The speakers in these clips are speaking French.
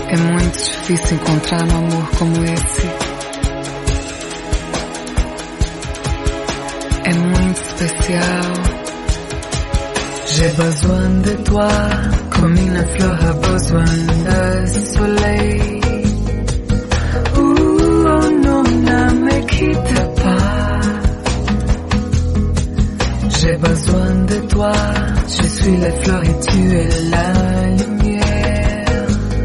É muito difícil encontrar um amor como esse. É muito especial. J'ai besoin de toi, comme une fleur a besoin de soleil. Oh non, ne me quitte pas. J'ai besoin de toi, je suis la fleur et tu es la lumière.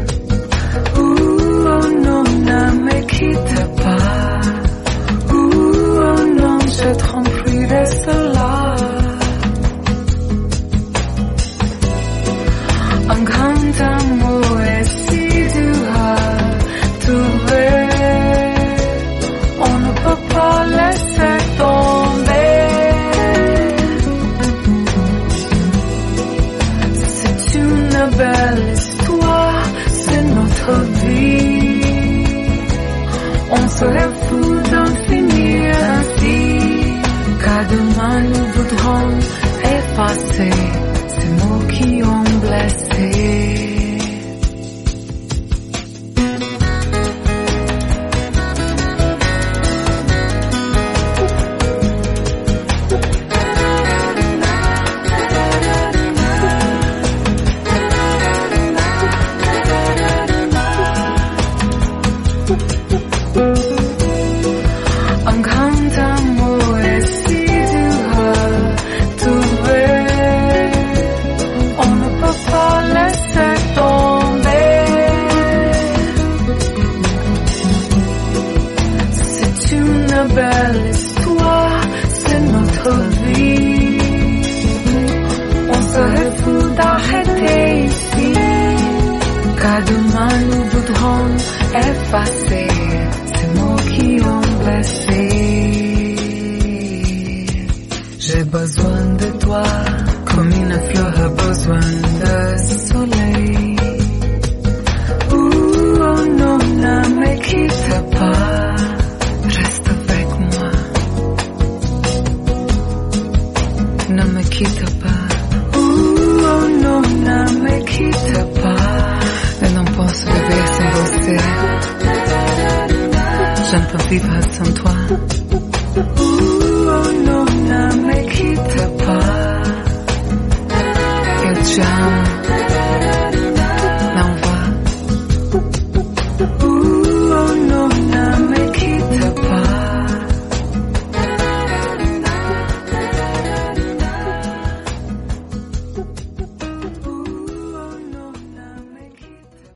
Oh non, ne me quitte pas. Oh non, je tromperai de cela. Un grand amour est si dur à trouver. On ne peut pas laisser tomber. C'est une belle histoire, c'est notre vie. On serait fou d'en finir ainsi. Car demain nous voudrons effacer ces mots qui ont blessé. Un grand amour est si dur à trouver. On ne peut pas laisser tomber. C'est une belle histoire, c'est notre vie. On serait fou d'arrêter ici. Car demain nous voudrons effacer ces mots qui ont blessé. J'ai besoin de toi, comme une fleur a besoin de soleil. Oh non, ne me quitte pas, reste avec moi. Ne me quitte pas. Oh non, ne me quitte pas. Eu não posso viver sem você. Je ne peux vivre sans toi.